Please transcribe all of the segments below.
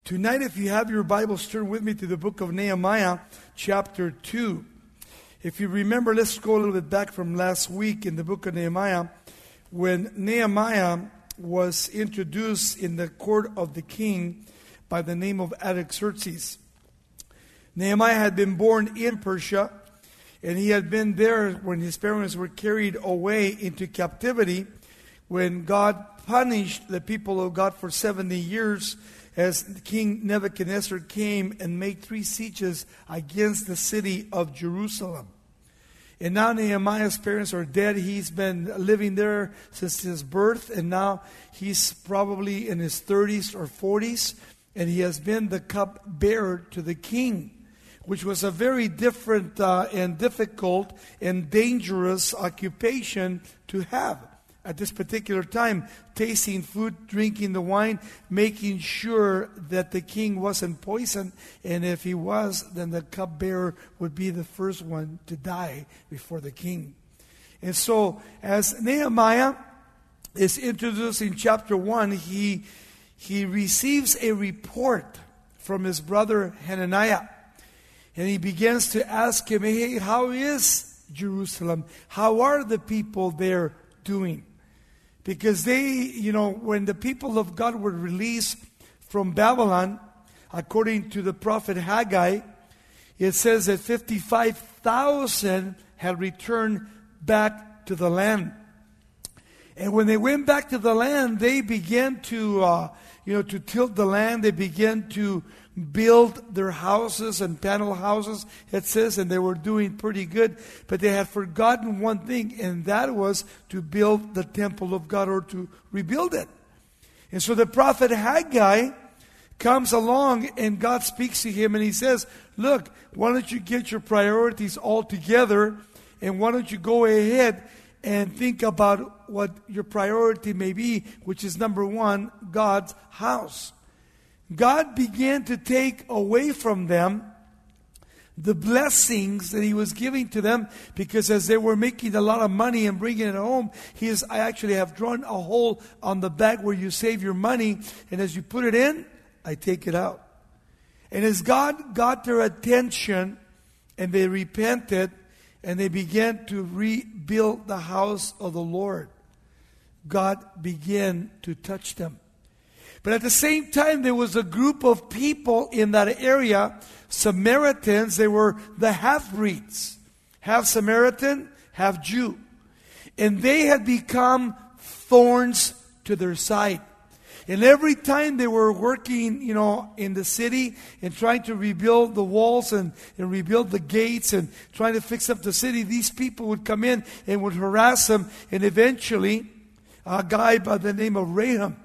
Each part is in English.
Tonight, if you have your Bibles, turn with me to the book of Nehemiah, chapter 2. If you remember, let's go a little bit back from last week in the book of Nehemiah, when Nehemiah was introduced in the court of the king by the name of Artaxerxes. Nehemiah had been born in Persia, and he had been there when his parents were carried away into captivity, when God punished the people of God for 70 years, as King Nebuchadnezzar came and made 3 sieges against the city of Jerusalem. And now Nehemiah's parents are dead. He's been living there since his birth, and now he's probably in his 30s or 40s, and he has been the cupbearer to the king, which was a very different and difficult and dangerous occupation to have at this particular time, tasting food, drinking the wine, making sure that the king wasn't poisoned, and if he was, then the cupbearer would be the first one to die before the king. And so, as Nehemiah is introduced in chapter 1, he receives a report from his brother Hananiah, and he begins to ask him, hey, how is Jerusalem? How are the people there doing? Because they, when the people of God were released from Babylon, according to the prophet Haggai, it says that 55,000 had returned back to the land. And when they went back to the land, they began to till the land. They began to build their houses and panel houses, it says, and they were doing pretty good. But they had forgotten one thing, and that was to build the temple of God, or to rebuild it. And so the prophet Haggai comes along, and God speaks to him, and he says, look, why don't you get your priorities all together, and why don't you go ahead and think about what your priority may be, which is number 1, God's house. God began to take away from them the blessings that He was giving to them, because as they were making a lot of money and bringing it home, I actually have drawn a hole on the back where you save your money, and as you put it in, I take it out. And as God got their attention and they repented and they began to rebuild the house of the Lord, God began to touch them. But at the same time, there was a group of people in that area, Samaritans. They were the half-breeds, half Samaritan, half Jew. And they had become thorns to their side. And every time they were working, in the city and trying to rebuild the walls and rebuild the gates and trying to fix up the city, these people would come in and would harass them. And eventually, a guy by the name of Rehum,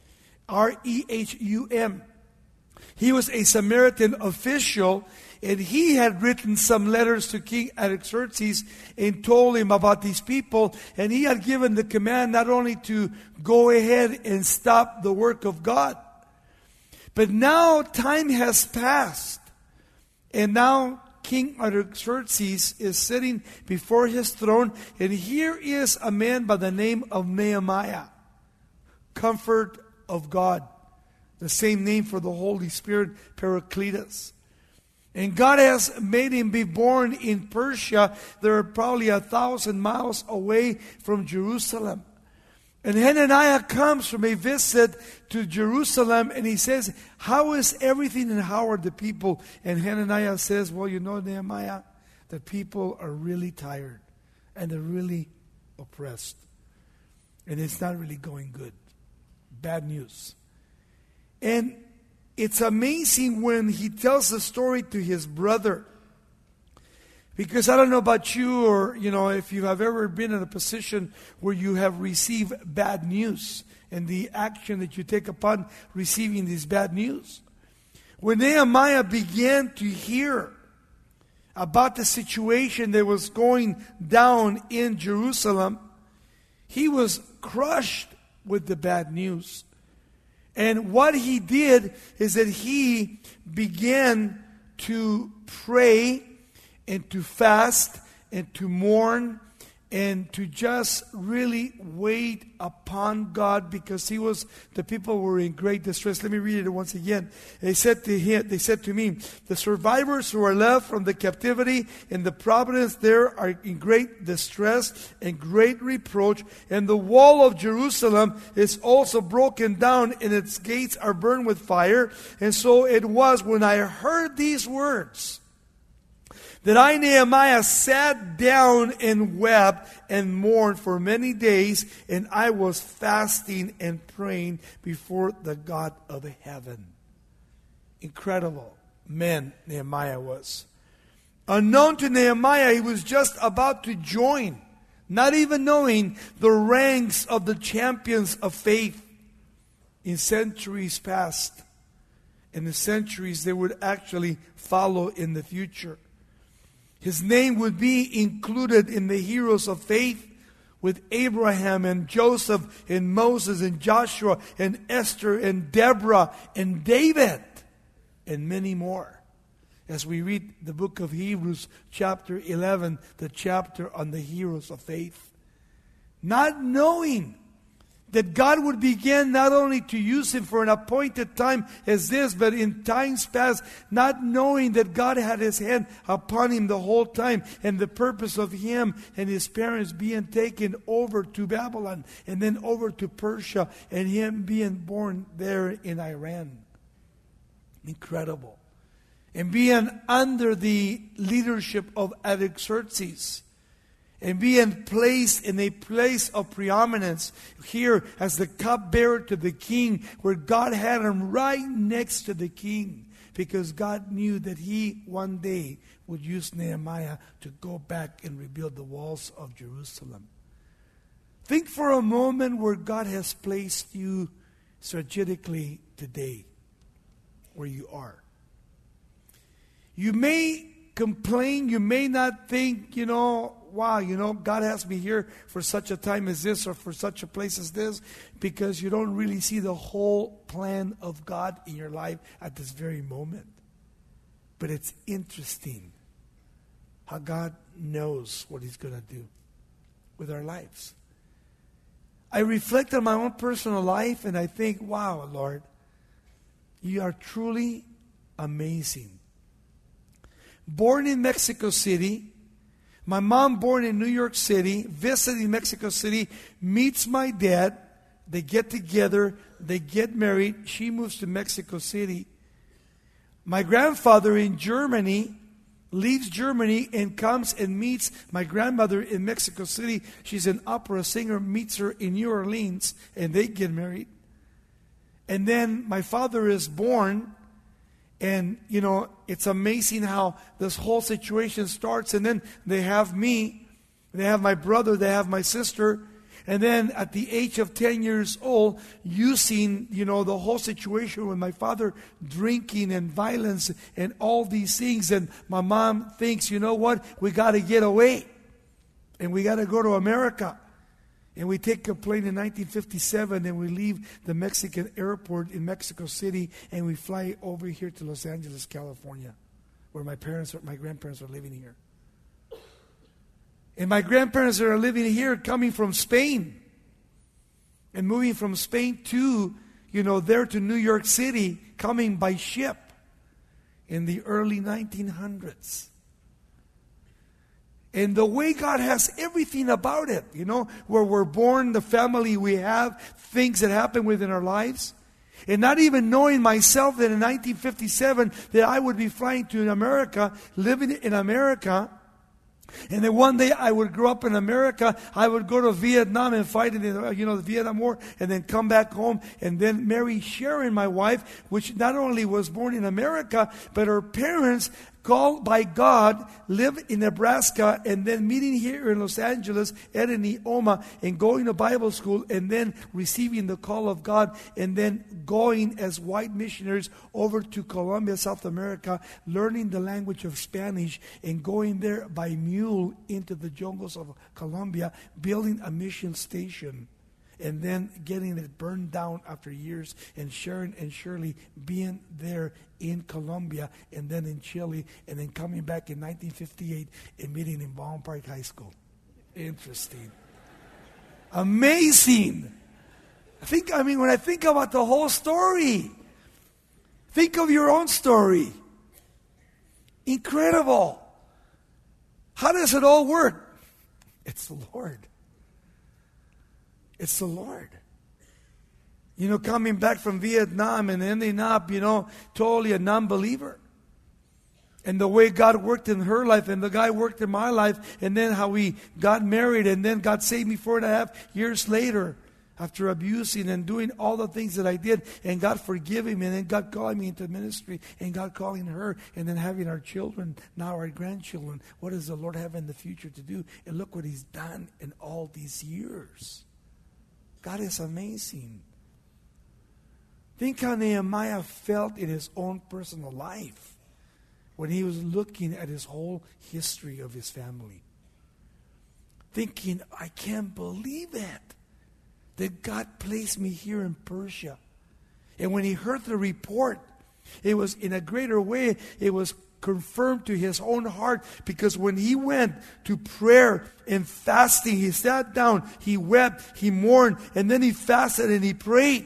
Rehum. He was a Samaritan official, and he had written some letters to King Artaxerxes and told him about these people, and he had given the command not only to go ahead and stop the work of God, but now time has passed, and now King Artaxerxes is sitting before his throne, and here is a man by the name of Nehemiah, comfort of God, the same name for the Holy Spirit, Paracletus. And God has made him be born in Persia. They're probably 1,000 miles away from Jerusalem. And Hananiah comes from a visit to Jerusalem, and he says, how is everything and how are the people? And Hananiah says, well, Nehemiah, the people are really tired and they're really oppressed. And it's not really going good. Bad news. And it's amazing when he tells the story to his brother. Because I don't know about you, or if you have ever been in a position where you have received bad news and the action that you take upon receiving this bad news. When Nehemiah began to hear about the situation that was going down in Jerusalem, he was crushed with the bad news. And what he did is that he began to pray and to fast and to mourn and to just really wait upon God, because the people were in great distress. Let me read it once again. They said to me, the survivors who are left from the captivity in the province there are in great distress and great reproach, and the wall of Jerusalem is also broken down, and its gates are burned with fire. And so it was, when I heard these words, that I, Nehemiah, sat down and wept and mourned for many days, and I was fasting and praying before the God of heaven. Incredible man Nehemiah was. Unknown to Nehemiah, he was just about to join, not even knowing the ranks of the champions of faith in centuries past, and the centuries they would actually follow in the future. His name would be included in the heroes of faith with Abraham and Joseph and Moses and Joshua and Esther and Deborah and David and many more. As we read the book of Hebrews chapter 11, the chapter on the heroes of faith. Not knowing that God would begin not only to use him for an appointed time as this, but in times past, not knowing that God had his hand upon him the whole time, and the purpose of him and his parents being taken over to Babylon and then over to Persia, and him being born there in Iran. Incredible. And being under the leadership of Artaxerxes, and being placed in a place of preeminence here as the cupbearer to the king, where God had him right next to the king, because God knew that he one day would use Nehemiah to go back and rebuild the walls of Jerusalem. Think for a moment where God has placed you strategically today, where you are. You may complain, you may not think, wow, God has me here for such a time as this or for such a place as this, because you don't really see the whole plan of God in your life at this very moment. But it's interesting how God knows what he's going to do with our lives. I reflect on my own personal life and I think, wow, Lord, you are truly amazing. Born in Mexico City, my mom born in New York City, visiting Mexico City, meets my dad. They get together, they get married. She moves to Mexico City. My grandfather in Germany leaves Germany and comes and meets my grandmother in Mexico City. She's an opera singer, meets her in New Orleans, and they get married. And then my father is born. And, it's amazing how this whole situation starts. And then they have me, they have my brother, they have my sister. And then at the age of 10 years old, using, the whole situation with my father drinking and violence and all these things. And my mom thinks, you know what, we got to get away. And we got to go to America. And we take a plane in 1957 and we leave the Mexican airport in Mexico City and we fly over here to Los Angeles, California, where my grandparents are living here. And my grandparents are living here, coming from Spain and moving from Spain to, there to New York City, coming by ship in the early 1900s. And the way God has everything about it, where we're born, the family we have, things that happen within our lives. And not even knowing myself that in 1957 that I would be flying to America, living in America. And then one day I would grow up in America. I would go to Vietnam and fight in the Vietnam War, and then come back home and then marry Sharon, my wife, which not only was born in America, but her parents, called by God, live in Nebraska, and then meeting here in Los Angeles, Ed and Neoma, and going to Bible school, and then receiving the call of God, and then going as white missionaries over to Colombia, South America, learning the language of Spanish, and going there by mule into the jungles of Colombia, building a mission station, and then getting it burned down after years, and Sharon and Shirley being there in Colombia and then in Chile, and then coming back in 1958 and meeting in Baldwin Park High School. Interesting. Amazing. When I think about the whole story, think of your own story. Incredible. How does it all work? It's the Lord. It's the Lord. Coming back from Vietnam and ending up, totally a non-believer. And the way God worked in her life and the guy worked in my life, and then how we got married, and then God saved me 4.5 years later after abusing and doing all the things that I did, and God forgiving me, and then God calling me into ministry, and God calling her, and then having our children, now our grandchildren. What does the Lord have in the future to do? And look what He's done in all these years. God is amazing. Think how Nehemiah felt in his own personal life when he was looking at his whole history of his family. Thinking, I can't believe it, that God placed me here in Persia. And when he heard the report, it was in a greater way, it was confirmed to his own heart, because when he went to prayer and fasting, he sat down, he wept, he mourned, and then he fasted and he prayed.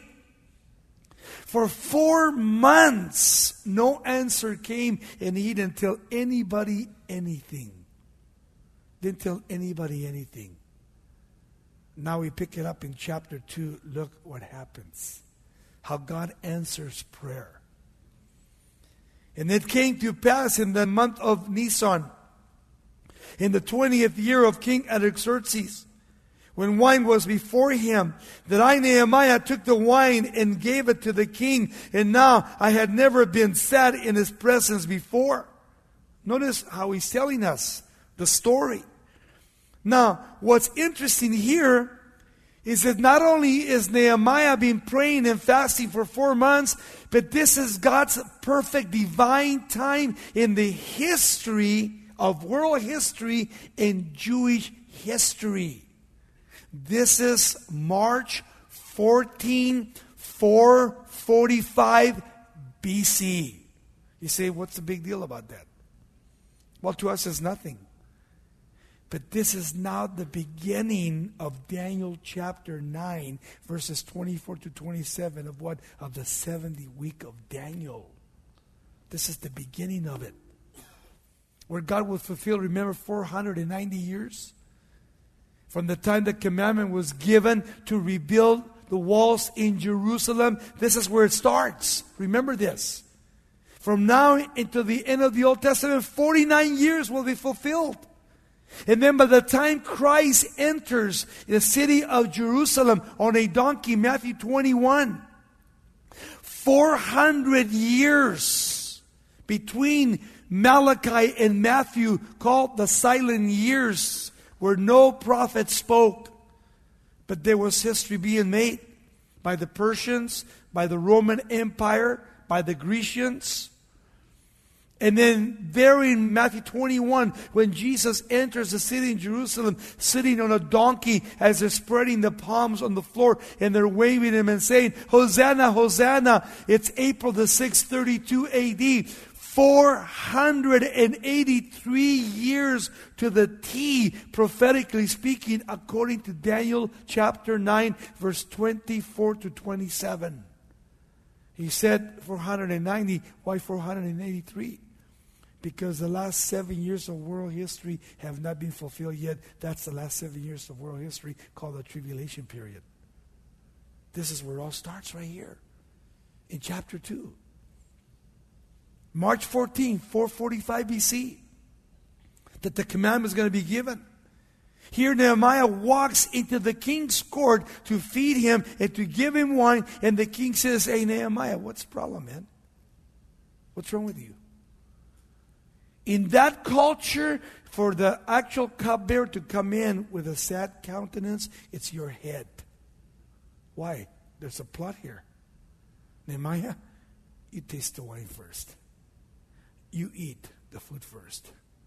For 4 months, no answer came, and he didn't tell anybody anything. Didn't tell anybody anything. Now we pick it up in chapter 2. Look what happens. How God answers prayer. And it came to pass in the month of Nisan, in the 20th year of King Artaxerxes, when wine was before him, that I, Nehemiah, took the wine and gave it to the king. And now I had never been sad in his presence before. Notice how he's telling us the story. Now, what's interesting here is that not only is Nehemiah been praying and fasting for 4 months, but this is God's perfect divine time in the history of world history and Jewish history. This is March 14, 445 BC. You say, what's the big deal about that? Well, to us it's nothing. But this is now the beginning of Daniel chapter 9, verses 24 to 27 of what? Of the 70th week of Daniel. This is the beginning of it. Where God will fulfill, remember, 490 years? From the time the commandment was given to rebuild the walls in Jerusalem, this is where it starts. Remember this. From now until the end of the Old Testament, 49 years will be fulfilled. And then by the time Christ enters the city of Jerusalem on a donkey, Matthew 21, 400 years between Malachi and Matthew, called the silent years, where no prophet spoke, but there was history being made by the Persians, by the Roman Empire, by the Grecians. And then there in Matthew 21, when Jesus enters the city in Jerusalem, sitting on a donkey as they're spreading the palms on the floor, and they're waving him and saying, Hosanna, Hosanna. It's April the 6th, 32 AD. 483 years to the T, prophetically speaking, according to Daniel chapter 9, verse 24 to 27. He said 490. Why 483? Because the last 7 years of world history have not been fulfilled yet. That's the last 7 years of world history, called the tribulation period. This is where it all starts right here in chapter 2. March 14, 445 BC, that the commandment is going to be given. Here Nehemiah walks into the king's court to feed him and to give him wine. And the king says, hey, Nehemiah, what's the problem, man? What's wrong with you? In that culture, for the actual cupbearer to come in with a sad countenance, it's your head. Why? There's a plot here. Nehemiah, you taste the wine first. You eat the food first.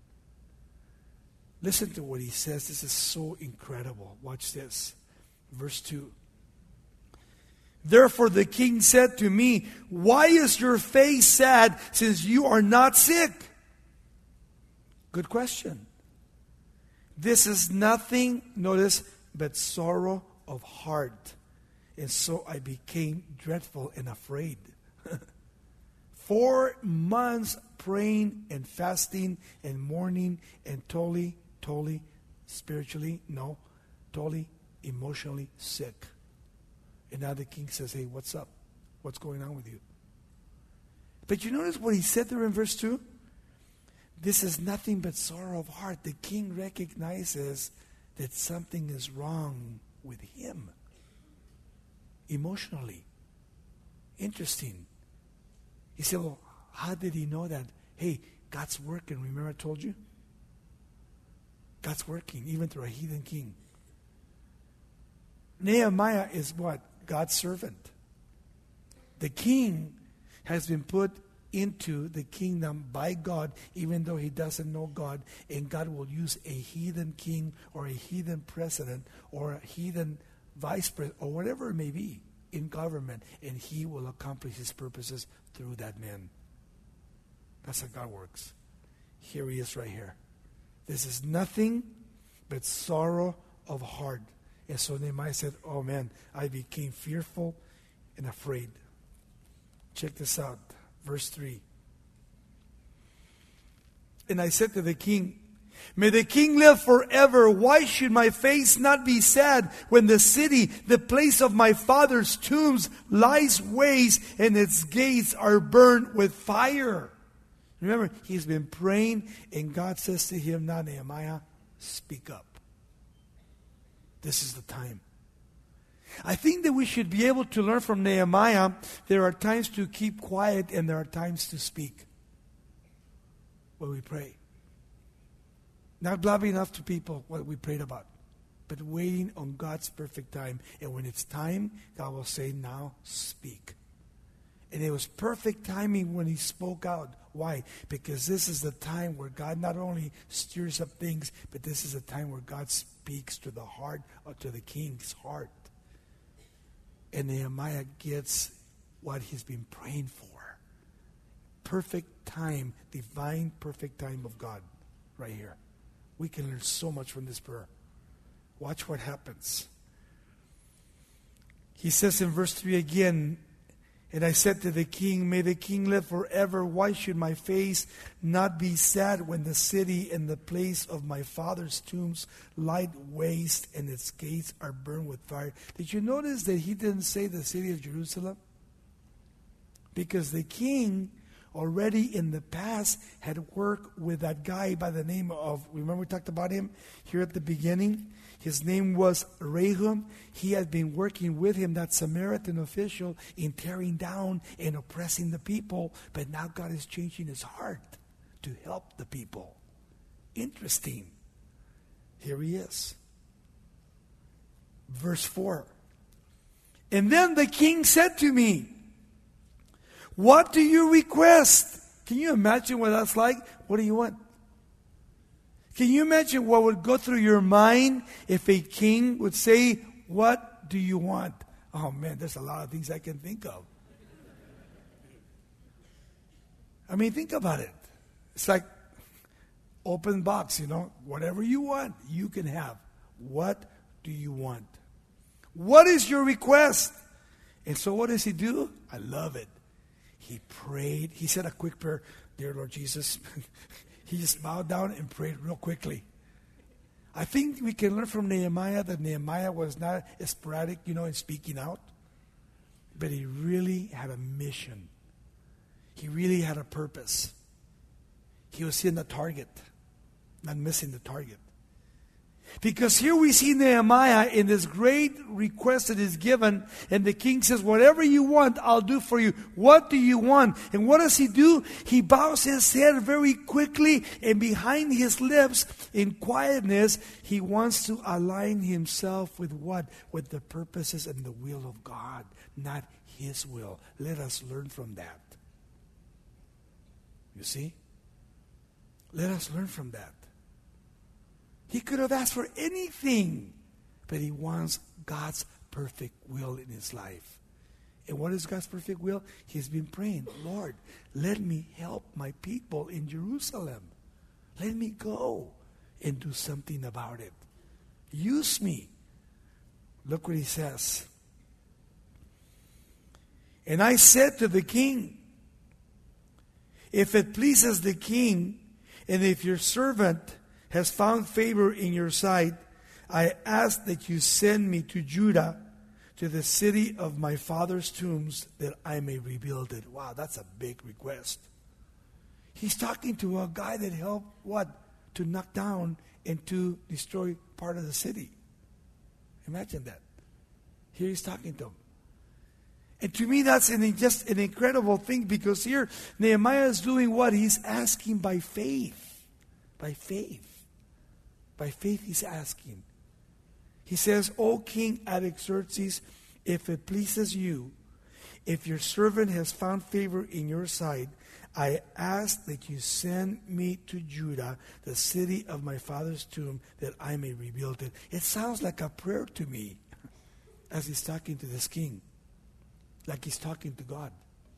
Listen to what he says. This is so incredible. Watch this. Verse 2. Therefore the king said to me, why is your face sad, since you are not sick? Good question. This is nothing, notice, but sorrow of heart. And so I became dreadful and afraid. 4 months praying and fasting and mourning and totally spiritually, no, totally emotionally sick. And now the king says, hey, what's up? What's going on with you? But you notice what he said there in verse 2? This is nothing but sorrow of heart. The king recognizes that something is wrong with him emotionally. Interesting. He said, well, how did he know that? Hey, God's working. Remember I told you? God's working even through a heathen king. Nehemiah is what? God's servant. The king has been put into the kingdom by God, even though he doesn't know God, and God will use a heathen king or a heathen president or a heathen vice president or whatever it may be in government, and he will accomplish his purposes through that man. That's how God works. Here he is right here. This is nothing but sorrow of heart. And so Nehemiah said, oh man, I became fearful and afraid. Check this out. Verse 3. And I said to the king, may the king live forever. Why should my face not be sad when the city, the place of my father's tombs, lies waste and its gates are burned with fire? Remember, he's been praying, and God says to him, now Nehemiah, speak up. This is the time. I think that we should be able to learn from Nehemiah. There are times to keep quiet and there are times to speak when we pray. Not blabbing off to people what we prayed about, but waiting on God's perfect time. And when it's time, God will say, now speak. And it was perfect timing when he spoke out. Why? Because this is the time where God not only stirs up things, but this is the time where God speaks to the heart, or to the king's heart. And Nehemiah gets what he's been praying for. Perfect time, divine perfect time of God right here. We can learn so much from this prayer. Watch what happens. He says in verse 3 again, and I said to the king, may the king live forever. Why should my face not be sad when the city and the place of my father's tombs lie waste and its gates are burned with fire? Did you notice that he didn't say the city of Jerusalem? Because the king already in the past had worked with that guy by the name of, remember we talked about him here at the beginning? His name was Rahum. He had been working with him, that Samaritan official, in tearing down and oppressing the people. But now God is changing his heart to help the people. Interesting. Here he is. Verse 4. And then the king said to me, what do you request? Can you imagine what that's like? What do you want? Can you imagine what would go through your mind if a king would say, what do you want? Oh man, there's a lot of things I can think of. I mean, think about it. It's like open box, whatever you want, you can have. What do you want? What is your request? And so what does he do? I love it. He prayed. He said a quick prayer, dear Lord Jesus. He just bowed down and prayed real quickly. I think we can learn from Nehemiah that Nehemiah was not sporadic, in speaking out. But he really had a mission. He really had a purpose. He was seeing the target, not missing the target. Because here we see Nehemiah in this great request that is given, and the king says, whatever you want, I'll do for you. What do you want? And what does he do? He bows his head very quickly, and behind his lips, in quietness, he wants to align himself with what? With the purposes and the will of God, not his will. Let us learn from that. You see? Let us learn from that. He could have asked for anything, but he wants God's perfect will in his life. And what is God's perfect will? He's been praying, Lord, let me help my people in Jerusalem. Let me go. and do something about it. Use me. Look what he says. And I said to the king, if it pleases the king, and if your servant has found favor in your sight, I ask that you send me to Judah, to the city of my father's tombs, that I may rebuild it. Wow, that's a big request. He's talking to a guy that helped, what? To knock down and to destroy part of the city. Imagine that. Here he's talking to him. And to me, that's just an incredible thing, because here Nehemiah is doing what? He's asking by faith. By faith. By faith he's asking. He says, O King Artaxerxes, if it pleases you, if your servant has found favor in your sight, I ask that you send me to Judah, the city of my father's tomb, that I may rebuild it. It sounds like a prayer to me as he's talking to this king. Like he's talking to God.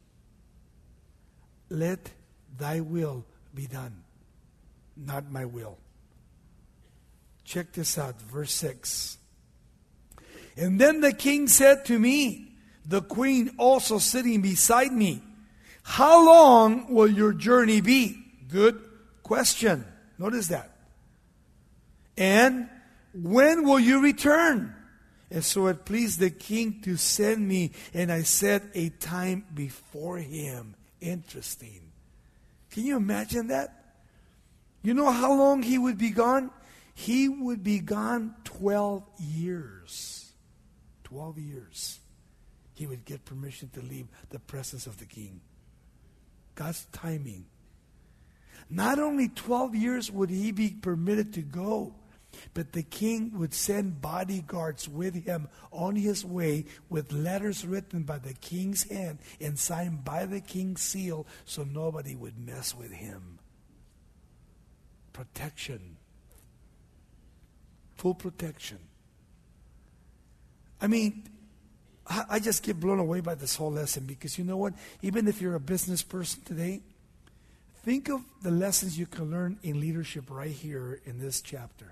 Let thy will be done, not my will. Check this out, verse 6. And then the king said to me, the queen also sitting beside me, how long will your journey be? Good question. Notice that. And when will you return? And so it pleased the king to send me, and I set a time before him. Interesting. Can you imagine that? You know how long he would be gone? He would be gone 12 years. 12 years. He would get permission to leave the presence of the king. God's timing. Not only 12 years would he be permitted to go, but the king would send bodyguards with him on his way with letters written by the king's hand and signed by the king's seal, so nobody would mess with him. Protection. Full protection. I mean, I just get blown away by this whole lesson, because you know what? Even if you're a business person today, think of the lessons you can learn in leadership right here in this chapter.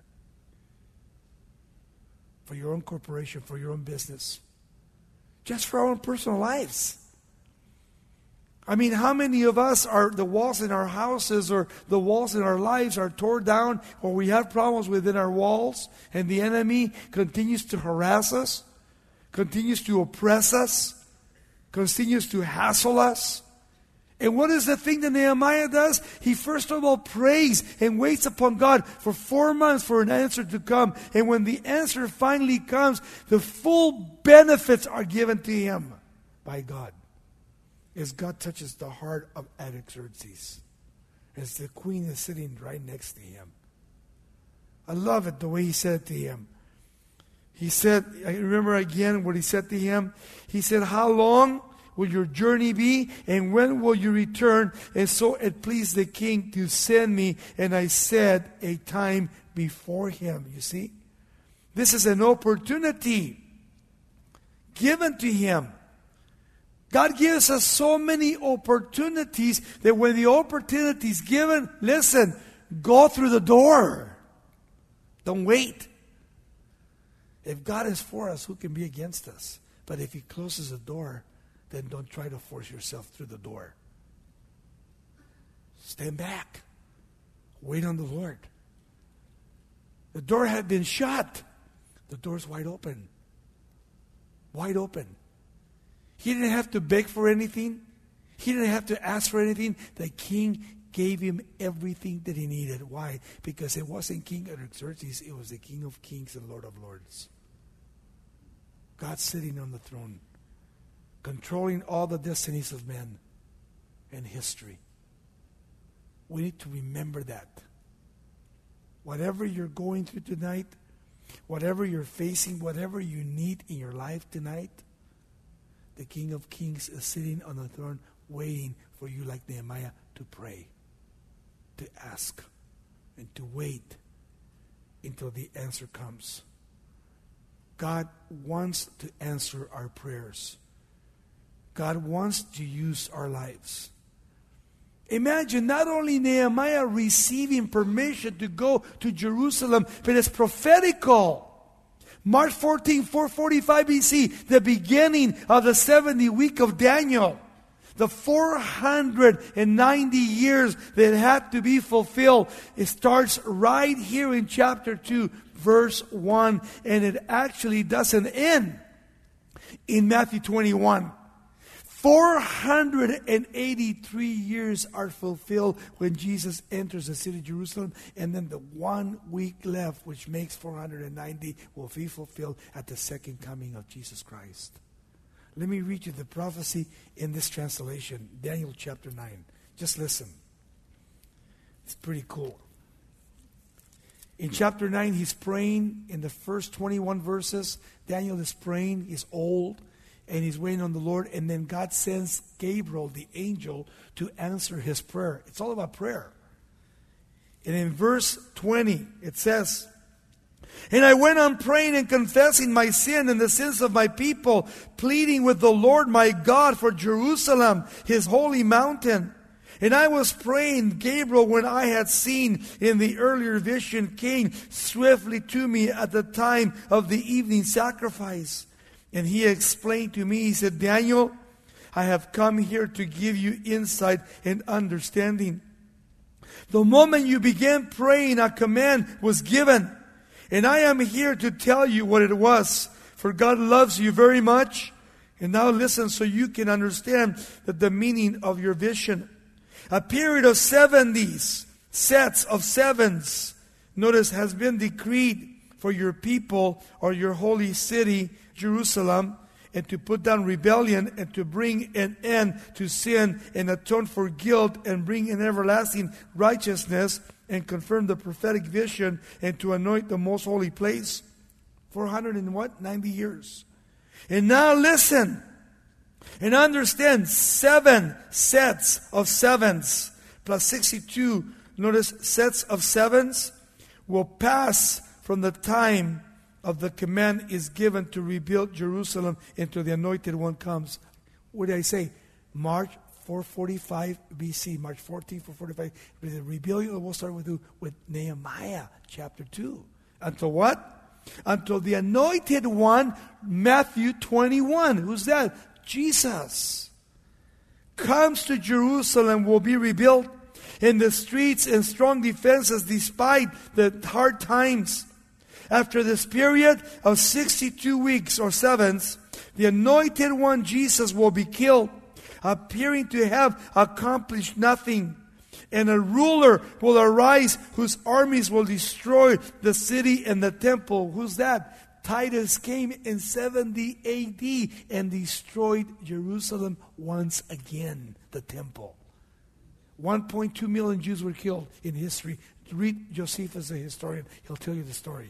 For your own corporation, for your own business. Just for our own personal lives. I mean, how many of us are the walls in our houses or the walls in our lives are torn down, or we have problems within our walls, and the enemy continues to harass us, continues to oppress us, continues to hassle us? And what is the thing that Nehemiah does? He first of all prays and waits upon God for 4 months for an answer to come. And when the answer finally comes, the full benefits are given to him by God. As God touches the heart of Artaxerxes, as the queen is sitting right next to him. I love it, the way he said it to him. He said, I remember again what he said to him. He said, how long will your journey be, and when will you return? And so it pleased the king to send me, and I set a time before him. You see? This is an opportunity given to him. God gives us so many opportunities that when the opportunity is given, listen, go through the door. Don't wait. If God is for us, who can be against us? But if he closes the door, then don't try to force yourself through the door. Stand back. Wait on the Lord. The door had been shut. The door's wide open. Wide open. He didn't have to beg for anything. He didn't have to ask for anything. The king gave him everything that he needed. Why? Because it wasn't King Artaxerxes. It was the King of Kings and Lord of Lords. God sitting on the throne, controlling all the destinies of men and history. We need to remember that. Whatever you're going through tonight, whatever you're facing, whatever you need in your life tonight, the King of Kings is sitting on the throne waiting for you, like Nehemiah, to pray, to ask, and to wait until the answer comes. God wants to answer our prayers. God wants to use our lives. Imagine not only Nehemiah receiving permission to go to Jerusalem, but it's prophetical. March 14, 445 BC, the beginning of the 70 week of Daniel. The 490 years that had to be fulfilled. It starts right here in chapter 2, verse 1. And it actually doesn't end in Matthew 21. 483 years are fulfilled when Jesus enters the city of Jerusalem, and then the 1 week left, which makes 490, will be fulfilled at the second coming of Jesus Christ. Let me read you the prophecy in this translation, Daniel chapter 9. Just listen. It's pretty cool. In chapter 9, he's praying in the first 21 verses. Daniel is praying, he's old. And he's waiting on the Lord. And then God sends Gabriel, the angel, to answer his prayer. It's all about prayer. And in verse 20, it says, "And I went on praying and confessing my sin and the sins of my people, pleading with the Lord my God for Jerusalem, his holy mountain. And I was praying, Gabriel, when I had seen in the earlier vision, came swiftly to me at the time of the evening sacrifice. And he explained to me, he said, Daniel, I have come here to give you insight and understanding. The moment you began praying, a command was given. And I am here to tell you what it was. For God loves you very much. And now listen so you can understand the meaning of your vision. A period of 70s, sets of sevens, notice, has been decreed for your people or your holy city, Jerusalem, and to put down rebellion and to bring an end to sin and atone for guilt and bring in everlasting righteousness and confirm the prophetic vision and to anoint the most holy place. 490 years. And now listen and understand, 7 sets of sevens plus 62, notice, sets of sevens will pass from the time of the command is given to rebuild Jerusalem until the anointed one comes. What did I say? March 445 BC. March 14, 445. The rebuilding will start with who? With Nehemiah chapter 2. Until what? Until the anointed one, Matthew 21. Who's that? Jesus. Comes to Jerusalem, will be rebuilt in the streets and strong defenses despite the hard times. After this period of 62 weeks or sevens, the anointed one, Jesus, will be killed, appearing to have accomplished nothing. And a ruler will arise whose armies will destroy the city and the temple. Who's that? Titus came in 70 AD and destroyed Jerusalem once again, the temple. 1.2 million Jews were killed in history. Read Josephus, the historian. He'll tell you the story.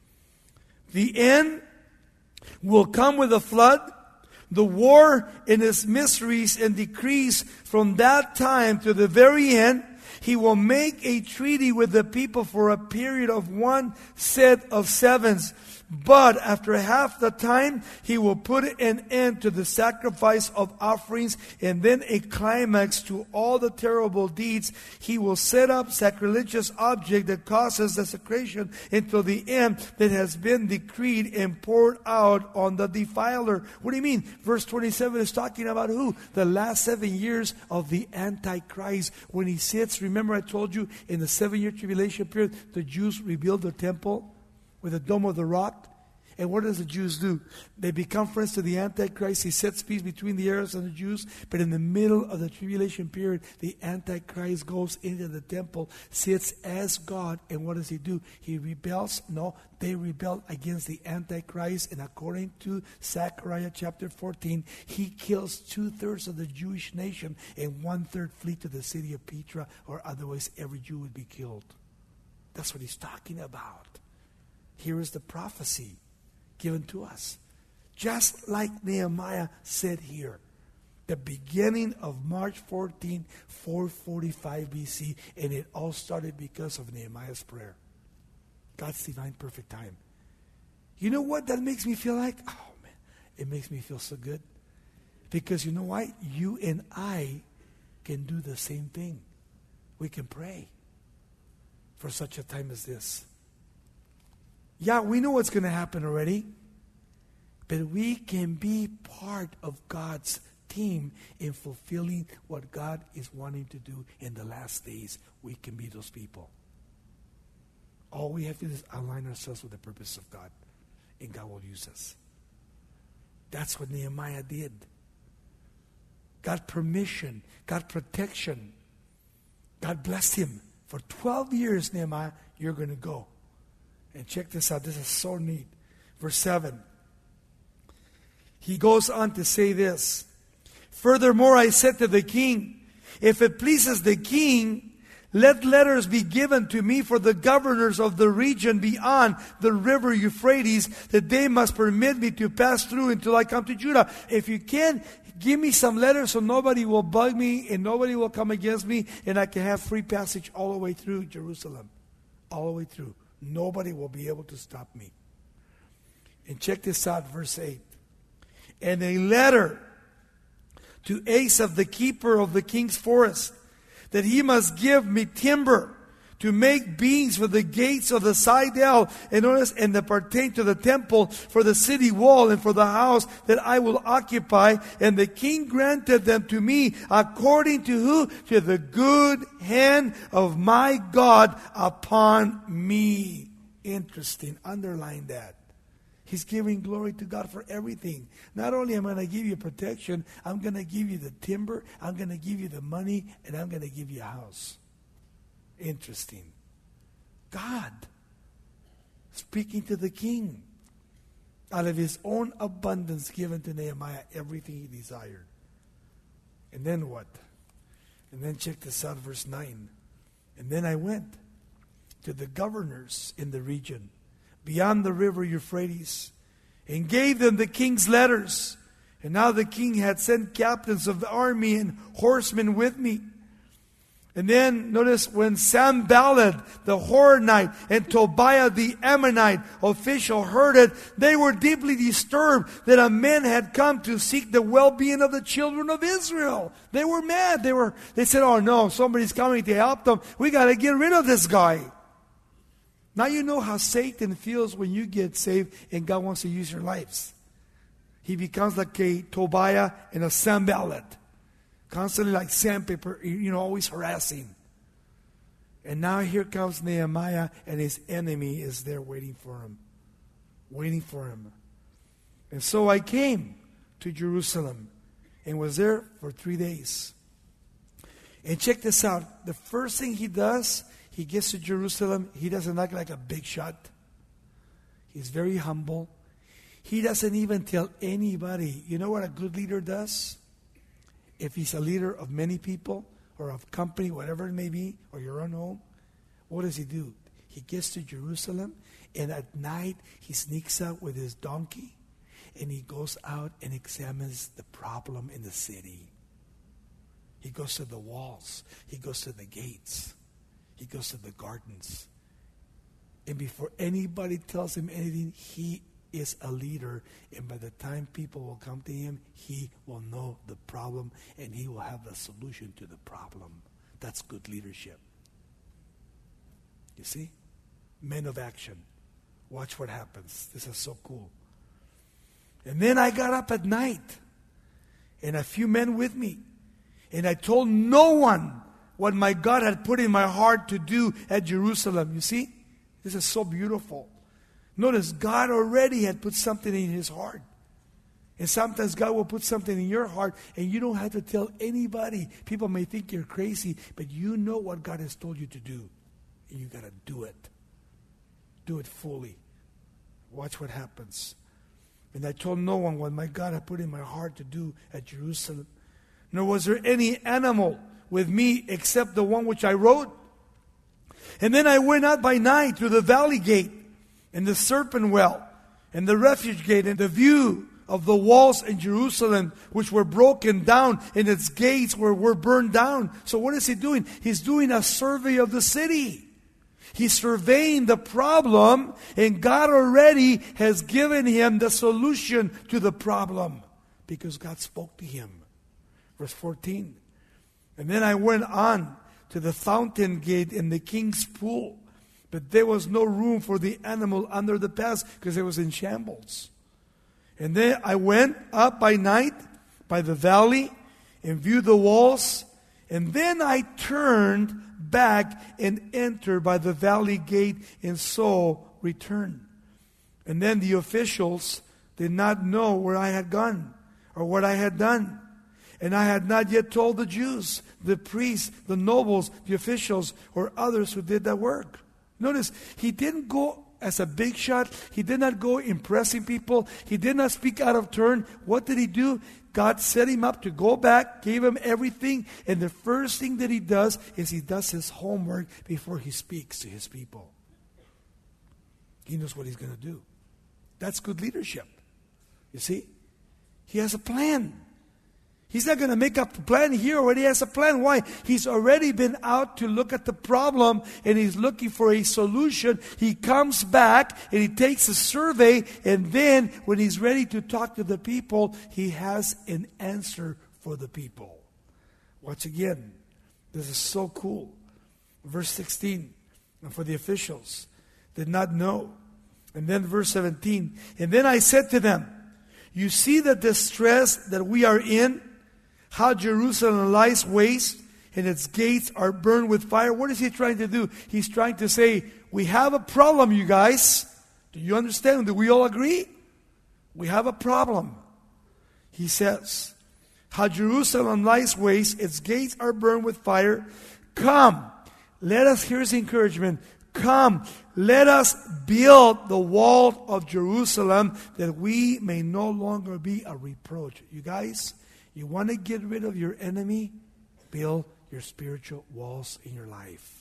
The end will come with a flood. The war in its mysteries and decrees from that time to the very end. He will make a treaty with the people for a period of 1 set of sevens. But after half the time, he will put an end to the sacrifice of offerings and then a climax to all the terrible deeds. He will set up sacrilegious object that causes desecration until the end that has been decreed and poured out on the defiler. What do you mean? Verse 27 is talking about who? The last 7 years of the Antichrist. When he sits, remember I told you in the 7-year tribulation period, the Jews rebuild the temple with the Dome of the Rock. And what does the Jews do? They become friends to the Antichrist. He sets peace between the Arabs and the Jews. But in the middle of the tribulation period, the Antichrist goes into the temple, sits as God. And what does he do? He rebels? No, they rebel against the Antichrist. And according to Zechariah chapter 14, he kills 2/3 of the Jewish nation and 1/3 flee to the city of Petra, or otherwise every Jew would be killed. That's what he's talking about. Here is the prophecy given to us. Just like Nehemiah said here. The beginning of March 14, 445 BC. And it all started because of Nehemiah's prayer. God's divine perfect time. You know what that makes me feel like? Oh man, it makes me feel so good. Because you know why? You and I can do the same thing. We can pray for such a time as this. Yeah, we know what's going to happen already. But we can be part of God's team in fulfilling what God is wanting to do in the last days. We can be those people. All we have to do is align ourselves with the purpose of God, and God will use us. That's what Nehemiah did. God permission, God protection. God blessed him. For 12 years, Nehemiah, you're going to go. And check this out. This is so neat. Verse 7. He goes on to say this. Furthermore, I said to the king, if it pleases the king, let letters be given to me for the governors of the region beyond the river Euphrates, that they must permit me to pass through until I come to Judah. If you can, give me some letters so nobody will bug me and nobody will come against me, and I can have free passage all the way through Jerusalem. All the way through. Nobody will be able to stop me. And check this out, verse 8. And a letter to Asaph, the keeper of the king's forest, that he must give me timber to make beams for the gates of the citadel, and that pertain to the temple, for the city wall, and for the house that I will occupy. And the king granted them to me according to who? To the good hand of my God upon me. Interesting. Underline that. He's giving glory to God for everything. Not only am I going to give you protection, I'm going to give you the timber, I'm going to give you the money, and I'm going to give you a house. Interesting. God speaking to the king out of his own abundance, given to Nehemiah everything he desired. And then what? And then check this out, verse 9. And then I went to the governors in the region beyond the river Euphrates, and gave them the king's letters. And now the king had sent captains of the army and horsemen with me. And then notice when Sanballat the Horonite and Tobiah the Ammonite official heard it, they were deeply disturbed that a man had come to seek the well-being of the children of Israel. They were mad. They said, oh no, somebody's coming to help them. We got to get rid of this guy. Now you know how Satan feels when you get saved and God wants to use your lives. He becomes like a Tobiah and a Sanballat. Constantly like sandpaper, always harassing. And now here comes Nehemiah, and his enemy is there waiting for him. Waiting for him. And so I came to Jerusalem and was there for 3 days. And check this out. The first thing he does, he gets to Jerusalem. He doesn't act like a big shot. He's very humble. He doesn't even tell anybody. You know what a good leader does? If he's a leader of many people or of company, whatever it may be, or your own home, what does he do? He gets to Jerusalem, and at night he sneaks out with his donkey, and he goes out and examines the problem in the city. He goes to the walls. He goes to the gates. He goes to the gardens. And before anybody tells him anything, he is a leader. And by the time people will come to him, he will know the problem and he will have the solution to the problem. That's good leadership. You see? Men of action. Watch what happens. This is so cool. And then I got up at night, and a few men with me, and I told no one what my God had put in my heart to do at Jerusalem. You see? This is so beautiful. Notice, God already had put something in his heart. And sometimes God will put something in your heart, and you don't have to tell anybody. People may think you're crazy, but you know what God has told you to do. And you got to do it. Do it fully. Watch what happens. And I told no one what my God had put in my heart to do at Jerusalem. Nor was there any animal with me except the one which I rode. And then I went out by night through the valley gate and the serpent well and the refuge gate, and the view of the walls in Jerusalem, which were broken down, and its gates were burned down. So what is he doing? He's doing a survey of the city. He's surveying the problem, and God already has given him the solution to the problem because God spoke to him. Verse 14. And then I went on to the fountain gate in the king's pool. But there was no room for the animal under the pass because it was in shambles. And then I went up by night by the valley and viewed the walls. And then I turned back and entered by the valley gate and so returned. And then the officials did not know where I had gone or what I had done. And I had not yet told the Jews, the priests, the nobles, the officials, or others who did that work. Notice, he didn't go as a big shot. He did not go impressing people. He did not speak out of turn. What did he do? God set him up to go back, gave him everything. And the first thing that he does is he does his homework before he speaks to his people. He knows what he's going to do. That's good leadership. You see? He has a plan. He's not going to make up the plan. He already has a plan. Why? He's already been out to look at the problem and he's looking for a solution. He comes back and he takes a survey, and then when he's ready to talk to the people, he has an answer for the people. Watch again. This is so cool. Verse 16. And for the officials did not know. And then verse 17. And then I said to them, you see the distress that we are in? How Jerusalem lies waste and its gates are burned with fire. What is he trying to do? He's trying to say, we have a problem, you guys. Do you understand? Do we all agree? We have a problem. He says, how Jerusalem lies waste, its gates are burned with fire. Come, let us, here's the encouragement. Come, let us build the wall of Jerusalem that we may no longer be a reproach. You guys, you want to get rid of your enemy? Build your spiritual walls in your life.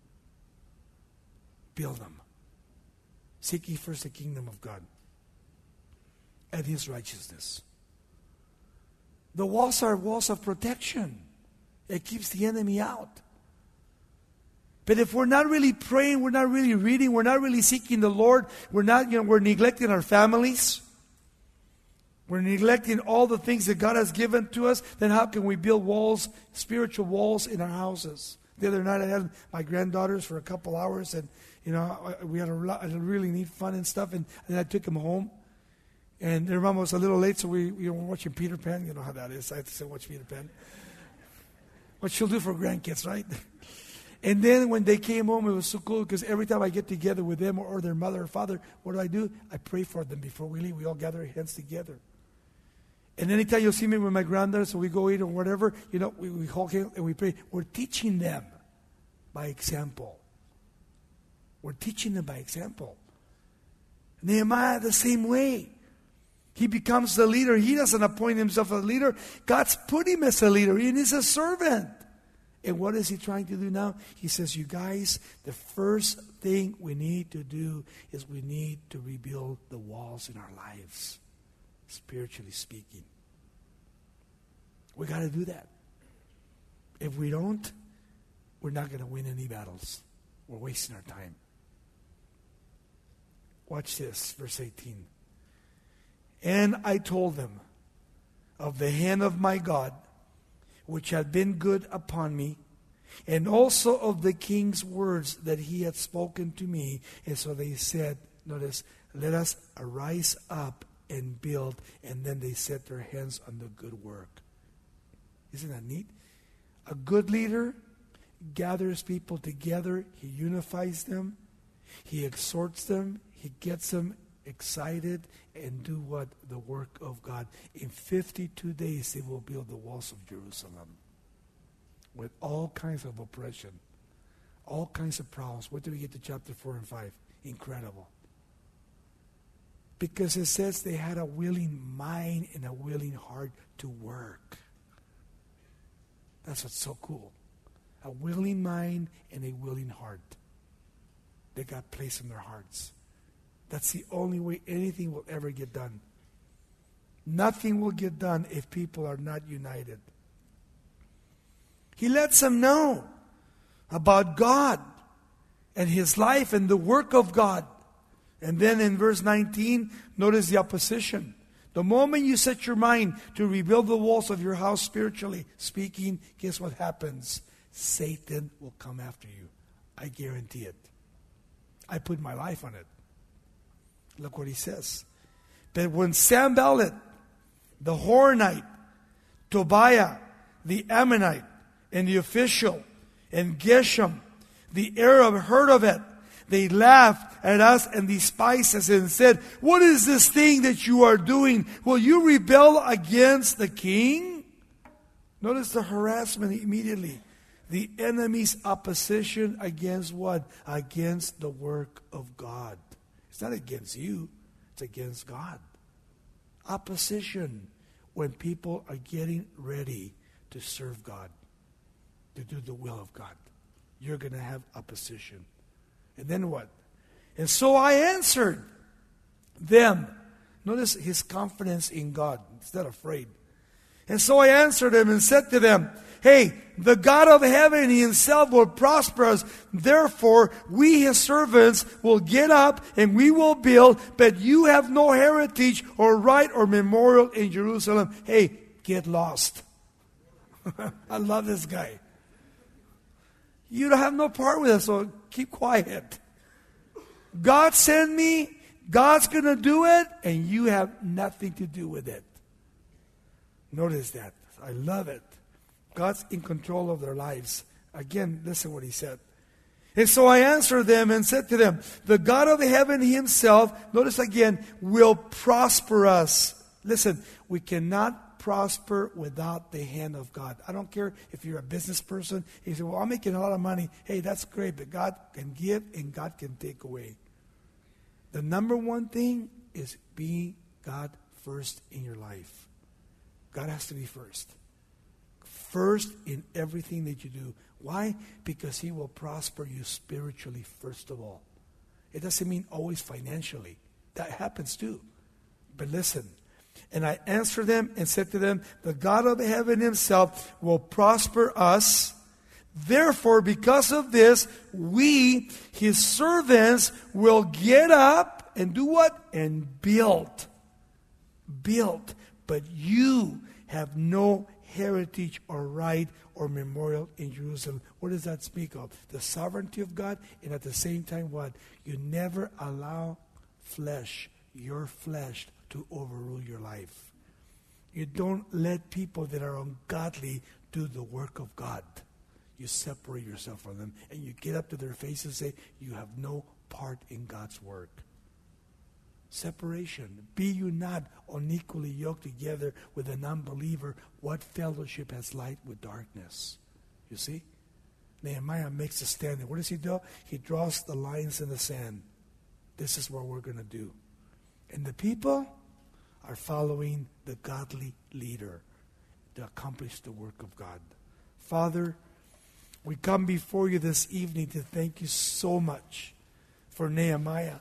Build them. Seek ye first the kingdom of God and His righteousness. The walls are walls of protection. It keeps the enemy out. But if we're not really praying, we're not really reading, we're not really seeking the Lord, we're neglecting our families, we're neglecting all the things that God has given to us, then how can we build walls, spiritual walls in our houses? The other night I had my granddaughters for a couple hours, and we had a really neat fun and stuff, and then I took them home. And their mom was a little late, so we were watching Peter Pan. You know how that is. I have to say, watch Peter Pan. What she'll do for grandkids, right? And then when they came home, it was so cool because every time I get together with them or their mother or father, what do? I pray for them before we leave. We all gather our hands together. And anytime you'll see me with my granddaughters, so we go eat or whatever, we hold hands and we pray. We're teaching them by example. We're teaching them by example. Nehemiah, the same way. He becomes the leader. He doesn't appoint himself as a leader. God's put him as a leader. He is a servant. And what is he trying to do now? He says, you guys, the first thing we need to do is we need to rebuild the walls in our lives, spiritually speaking. We got to do that. If we don't, we're not going to win any battles. We're wasting our time. Watch this, verse 18. And I told them of the hand of my God, which had been good upon me, and also of the king's words that he had spoken to me. And so they said, notice, let us arise up and build. And then they set their hands on the good work. Isn't that neat? A good leader gathers people together. He unifies them. He exhorts them. He gets them excited and do what? The work of God. In 52 days, they will build the walls of Jerusalem with all kinds of oppression, all kinds of problems. Wait till we get to chapter 4 and 5. Incredible. Because it says they had a willing mind and a willing heart to work. That's what's so cool. A willing mind and a willing heart. They got placed in their hearts. That's the only way anything will ever get done. Nothing will get done if people are not united. He lets them know about God and His life and the work of God. And then in verse 19, notice the opposition. The moment you set your mind to rebuild the walls of your house spiritually speaking, guess what happens? Satan will come after you. I guarantee it. I put my life on it. Look what he says. But when Sanballat, the Horonite, Tobiah, the Ammonite, and the official, and Geshem, the Arab, heard of it, they laughed at us and despised us and said, "What is this thing that you are doing? Will you rebel against the king?" Notice the harassment immediately. The enemy's opposition against what? Against the work of God. It's not against you. It's against God. Opposition when people are getting ready to serve God, to do the will of God. You're going to have opposition. And then what? And so I answered them. Notice his confidence in God. He's not afraid. And so I answered them and said to them, "Hey, the God of heaven himself will prosper us. Therefore, we his servants will get up and we will build, but you have no heritage or right or memorial in Jerusalem." Hey, get lost. I love this guy. You don't have no part with us, so keep quiet. God sent me, God's going to do it, and you have nothing to do with it. Notice that. I love it. God's in control of their lives. Again, listen what he said. And so I answered them and said to them, "The God of heaven himself," notice again, "will prosper us." Listen, we cannot prosper without the hand of God. I don't care if you're a business person. You say, "Well, I'm making a lot of money." Hey, that's great, but God can give and God can take away. The number one thing is be God first in your life. God has to be first. First in everything that you do. Why? Because he will prosper you spiritually first of all. It doesn't mean always financially. That happens too. But listen. And I answered them and said to them, "The God of heaven himself will prosper us. Therefore, because of this, we, his servants, will get up and do what? And build. Build. But you have no heritage or right or memorial in Jerusalem." What does that speak of? The sovereignty of God, and at the same time what? You never allow flesh, your flesh, to overrule your life. You don't let people that are ungodly do the work of God. You separate yourself from them, and you get up to their face and say, "You have no part in God's work." Separation. Be you not unequally yoked together with an unbeliever. What fellowship has light with darkness? You see? Nehemiah makes a stand. What does he do? He draws the lines in the sand. This is what we're going to do. And the people are following the godly leader to accomplish the work of God. Father, we come before you this evening to thank you so much for Nehemiah.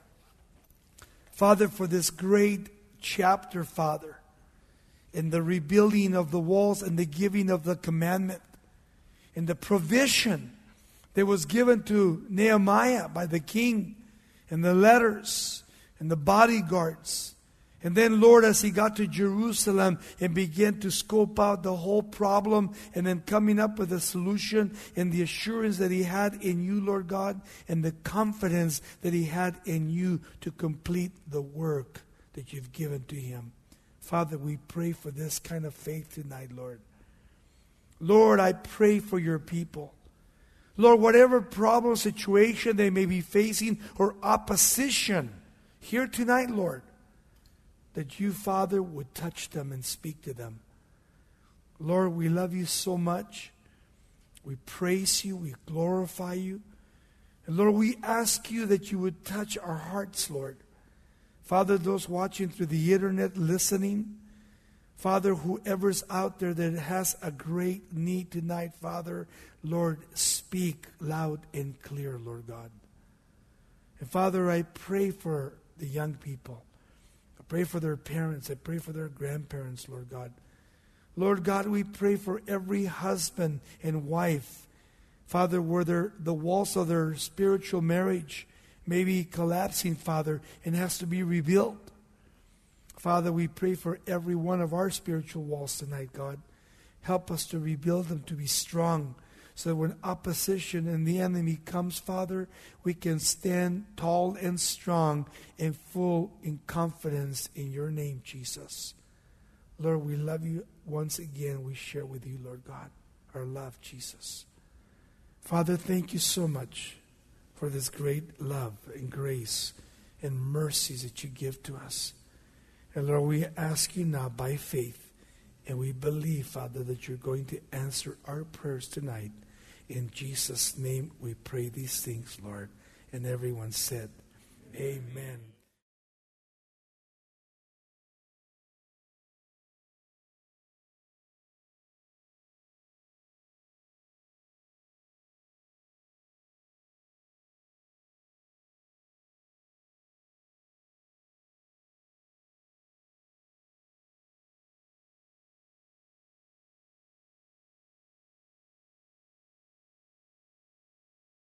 Father, for this great chapter, Father, in the rebuilding of the walls and the giving of the commandment, and the provision that was given to Nehemiah by the king, and the letters, and the bodyguards. And then, Lord, as he got to Jerusalem and began to scope out the whole problem, and then coming up with a solution, and the assurance that he had in you, Lord God, and the confidence that he had in you to complete the work that you've given to him. Father, we pray for this kind of faith tonight, Lord. Lord, I pray for your people. Lord, whatever problem, situation they may be facing, or opposition here tonight, Lord, that you, Father, would touch them and speak to them. Lord, we love you so much. We praise you. We glorify you. And Lord, we ask you that you would touch our hearts, Lord. Father, those watching through the internet, listening, Father, whoever's out there that has a great need tonight, Father, Lord, speak loud and clear, Lord God. And Father, I pray for the young people. I pray for their parents. I pray for their grandparents, Lord God. Lord God, we pray for every husband and wife, Father, where the walls of their spiritual marriage may be collapsing, Father, and has to be rebuilt. Father, we pray for every one of our spiritual walls tonight, God. Help us to rebuild them to be strong, so that when opposition and the enemy comes, Father, we can stand tall and strong and full in confidence in your name, Jesus. Lord, we love you once again. We share with you, Lord God, our love, Jesus. Father, thank you so much for this great love and grace and mercies that you give to us. And Lord, we ask you now by faith, and we believe, Father, that you're going to answer our prayers tonight. In Jesus' name we pray these things, Lord. And everyone said, Amen.